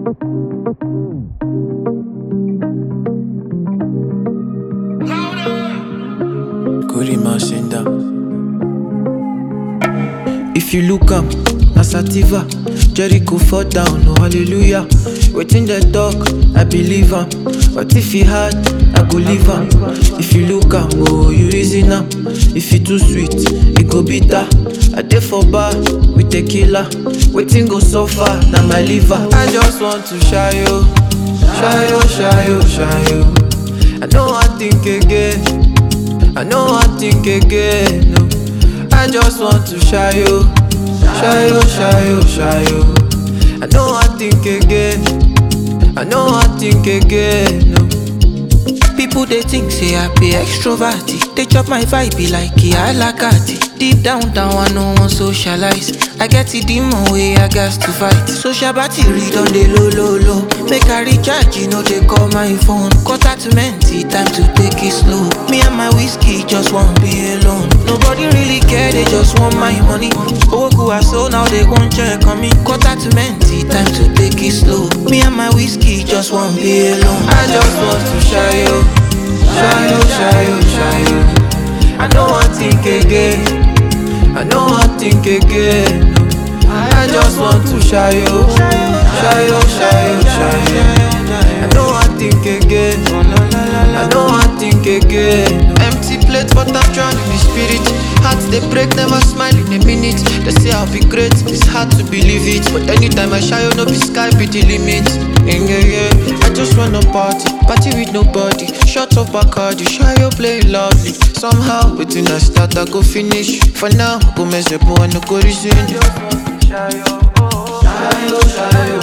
Kurima Senda. If you look up, na sativa. Jericho fall down, oh hallelujah. Waiting the talk, I believe am. But if he hard, I go leave am. If you look am, oh you reason am. If you too sweet, it go bitter. I dey for bar with tequila. Waiting go suffer, na my liver. I just want to shy you, shy you, shy you, shy you. I know I think again, I know I think again. No, I just want to shy you, shy you, shy you, shy you. I know I think again, I know I think again. No. People they think say I be extroverted. They chop my vibe be like I like it. Deep down, I no one socialize. I get it demon way I got to fight. Social battery on the low. Make I recharge, you know they call my phone. Quarter to menti, time to take it slow. Me and my whiskey just won't be alone. Nobody really care, they just want my money. Oku are so now they won't check on me. Quarter to menti, time to take it slow. Me and my whiskey just won't be alone. I just want to shy you, shy you, shy you, shy you. I know I think again, I know I think again. I just want to shy you, shy you, shy you, shy you. I know I think again, I know I think again. Empty plate but I'm drowning in spirit. Hearts they break, never smile in a minute. They say I'll be great, it's hard to believe it. But anytime I shy, you know be sky be the limit. Yeah. I just wanna party with nobody. Shut up Bacardi, shy you play lovely. Somehow, within I start, I go finish. For now, go mess up and no go reason. Shy you, shy you, shy you.